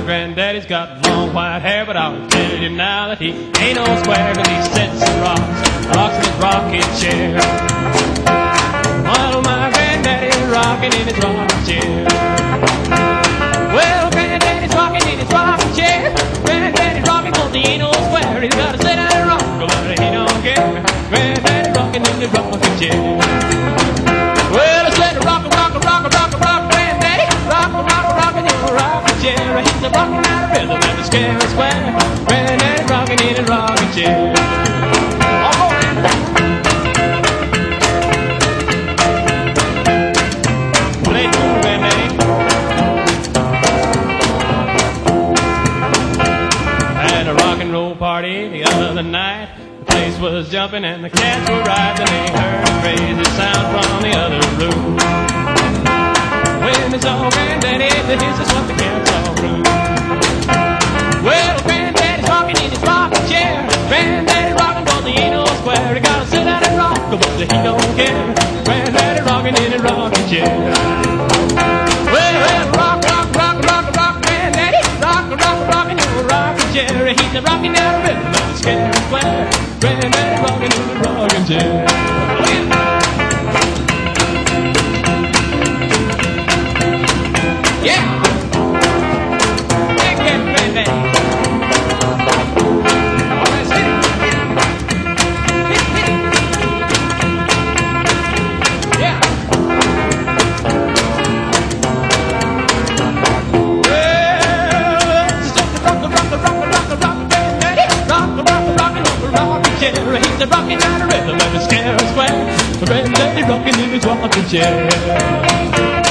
granddaddy's got long white hair, but I'll tell you now that he ain't no square, 'cause he sits and rocks in his rocking chair. Well, my granddaddy's rocking in his rocking chair. Well, granddaddy's rocking in his rocking chair. Granddaddy's rocking 'cause he ain't no square. He's gotta sit down and rock, but he don't care. Granddaddy's rocking in his rocking chair. Well, I said rock, granddaddy, rock in your rocking chair. He's a rocking out of rhythm and the scary square. Granddaddy rocking in his rocking chair. Play tune, granddaddy. Had a rock and roll party the other night. The place was jumping and the cats were riding. They heard a crazy sound from the other room. When they saw Granddaddy, this is what the cats all grew. Well, Granddaddy's rocking in his rocking chair. Granddaddy's rocking 'cause he ain't no square. He gotta sit down and rock, but he don't care. Granddaddy rocking in his rocking chair. Well, rock, Granddaddy, rock in your rocking chair. He's a rocking out of rhythm and the scary square. Granddaddy rocking in his rocking chair. Yeah. Take that, granddaddy. All right, sit. Yeah. Well, it's just a rock, granddaddy. Rockin' chair. He's a rockin' out of rhythm and the scary square. Granddaddy rockin' in his rocking chair.